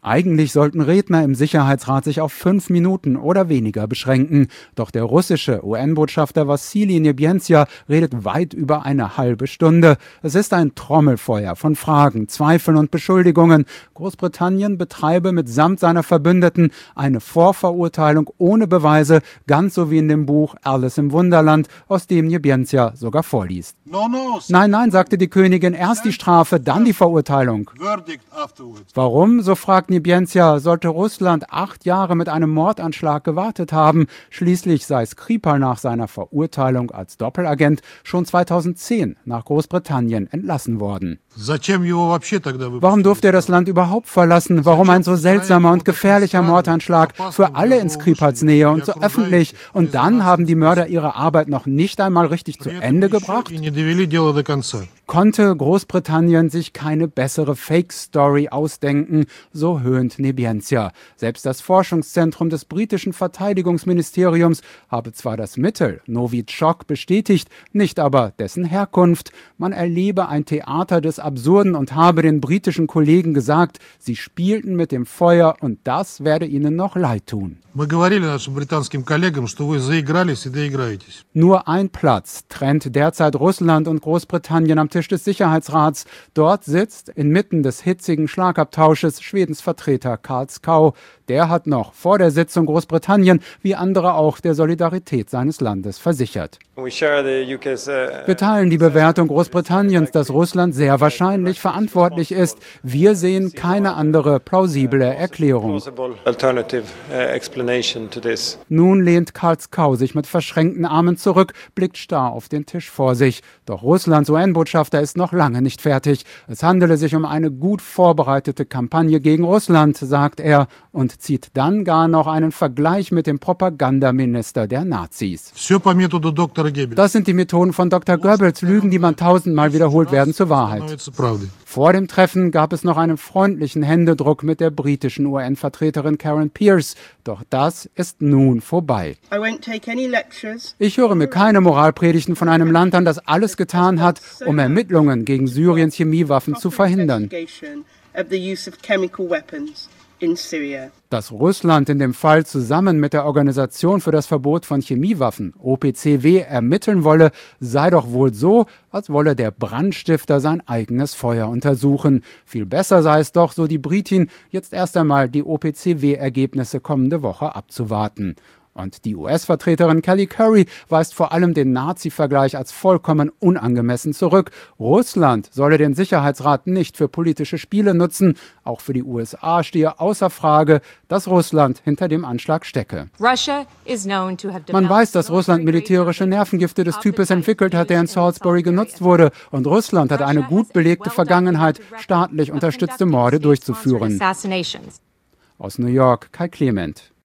Eigentlich sollten Redner im Sicherheitsrat sich auf 5 Minuten oder weniger beschränken. Doch der russische UN-Botschafter Wassili Nebenzia redet weit über eine halbe Stunde. Es ist ein Trommelfeuer von Fragen, Zweifeln und Beschuldigungen. Großbritannien betreibe mitsamt seiner Verbündeten eine Vorverurteilung ohne Beweise, ganz so wie in dem Buch Alice im Wunderland, aus dem Nebenzia sogar vorliest. Nein, nein, sagte die Königin, erst die Strafe, dann die Verurteilung. Warum, so fragt Nebenzia, sollte Russland 8 Jahre mit einem Mordanschlag gewartet haben? Schließlich sei Skripal nach seiner Verurteilung als Doppelagent schon 2010 nach Großbritannien entlassen worden. Warum durfte er das Land überhaupt verlassen? Warum ein so seltsamer und gefährlicher Mordanschlag für alle in Skripals Nähe und so öffentlich? Und dann haben die Mörder ihre Arbeit noch nicht einmal richtig zu Ende gebracht? Konnte Großbritannien sich keine bessere Fake-Story ausdenken, so höhnt Nebenzia. Selbst das Forschungszentrum des britischen Verteidigungsministeriums habe zwar das Mittel Novichok bestätigt, nicht aber dessen Herkunft. Man erlebe ein Theater des Absurden und habe den britischen Kollegen gesagt, sie spielten mit dem Feuer und das werde ihnen noch leid tun. Nur ein Platz trennt derzeit Russland und Großbritannien am Tisch des Sicherheitsrats. Dort sitzt inmitten des hitzigen Schlagabtausches Schwedens Vertreter Karl Skau. Der hat noch vor der Sitzung Großbritannien, wie andere auch, der Solidarität seines Landes versichert. Wir teilen die Bewertung Großbritanniens, dass Russland sehr wahrscheinlich verantwortlich ist. Wir sehen keine andere plausible Erklärung. Nun lehnt Karl Skau sich mit verschränkten Armen zurück, blickt starr auf den Tisch vor sich. Doch Russlands UN-Botschafter ist noch lange nicht fertig. Es handele sich um eine gut vorbereitete Kampagne gegen Russland, sagt er, und zieht dann gar noch einen Vergleich mit dem Propagandaminister der Nazis. Das sind die Methoden von Dr. Goebbels, Lügen, die man 1000-mal wiederholt werden, zur Wahrheit. Vor dem Treffen gab es noch einen freundlichen Händedruck mit der britischen UN-Vertreterin Karen Pierce. Doch das ist nun vorbei. Ich höre mir keine Moralpredigten von einem Land an, das alles getan hat, um Ermittlungen gegen Syriens Chemiewaffen zu verhindern. Dass Russland in dem Fall zusammen mit der Organisation für das Verbot von Chemiewaffen, OPCW, ermitteln wolle, sei doch wohl so, als wolle der Brandstifter sein eigenes Feuer untersuchen. Viel besser sei es doch, so die Britin, jetzt erst einmal die OPCW-Ergebnisse kommende Woche abzuwarten. Und die US-Vertreterin Kelly Currie weist vor allem den Nazi-Vergleich als vollkommen unangemessen zurück. Russland solle den Sicherheitsrat nicht für politische Spiele nutzen. Auch für die USA stehe außer Frage, dass Russland hinter dem Anschlag stecke. Man weiß, dass Russland militärische Nervengifte des Types entwickelt hat, der in Salisbury genutzt wurde. Und Russland hat eine gut belegte Vergangenheit, staatlich unterstützte Morde durchzuführen. Aus New York, Kai Clement.